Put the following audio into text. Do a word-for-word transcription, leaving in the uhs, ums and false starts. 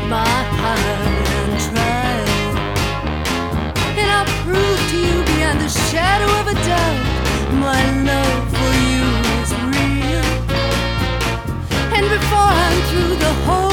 my heart and try, and I'll prove to you beyond the shadow of a doubt my love for you is real. And before I'm through, the whole